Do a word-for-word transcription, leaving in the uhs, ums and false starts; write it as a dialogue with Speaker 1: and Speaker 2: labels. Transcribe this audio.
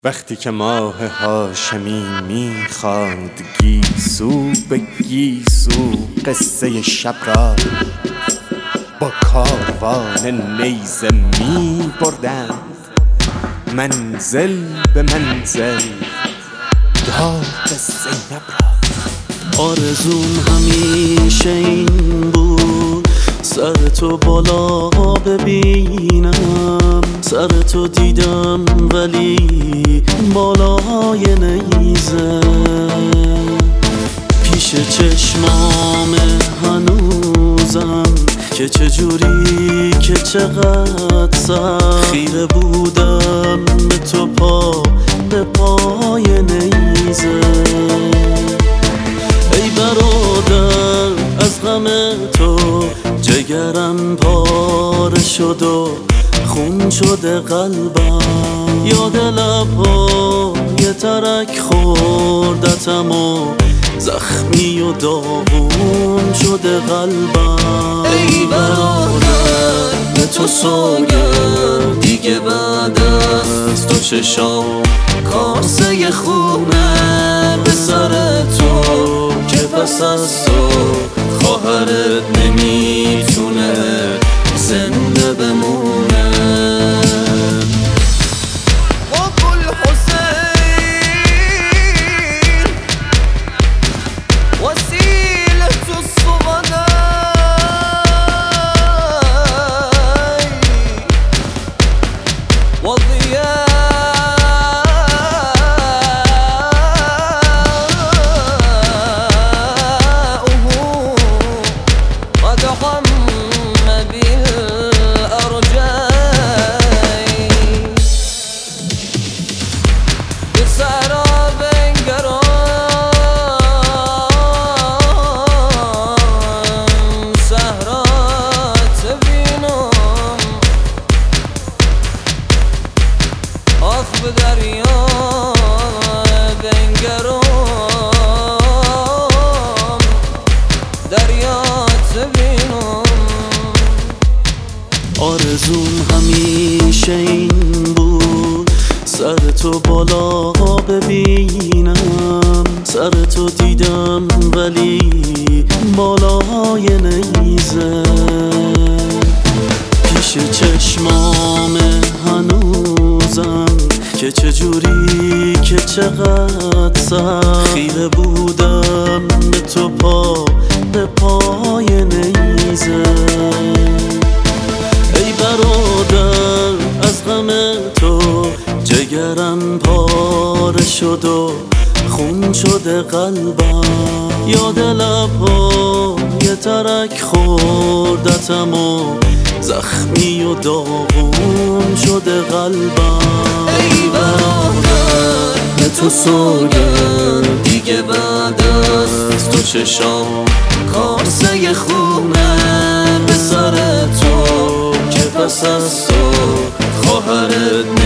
Speaker 1: وقتی که ماه هاشمی میخواند گیسو به گیسو قصه شب را با کاروان نیزه می بردند منزل به منزل داغ زینب را.
Speaker 2: آرزوم همیشه این بود سر تو بالا ببینم، سر تو دیدم ولی بالای نیزه پیش چشمام هنوزم که چجوری که چقدر سخت خیره بودم به تو پا به پای نیزه. ای برادر از غم تو جگرم پاره شد و خون شده قلبم، یاد لبهای ترک خوردتم و زخمی و داغون شده قلبم. ای برادر به تو سوگند دیگه بعد از تو چشام کاسه خونه به سر تو که پس از تو خواهرت نمیتونه زنده بمونه.
Speaker 3: به دریا بنگرم دریات بینم.
Speaker 2: آرزوم همیشه این بود سر تو بالا ببینم، سر تو دیدم ولی بالای نیزه پیش چشمام هنوزم که چجوری که چقدر سخت خیره بودم به تو پا به پای نیزه. ای برادر از غم تو جگرم پاره شد و خون شده قلبم، یاد لبهای ترک خوردتم و زخمی و داغون شده قلبم.
Speaker 3: ای برادر
Speaker 2: به تو سوگند دیگه بعد از تو چشام کاسه خونه به سر تو که پس از تو خواهرت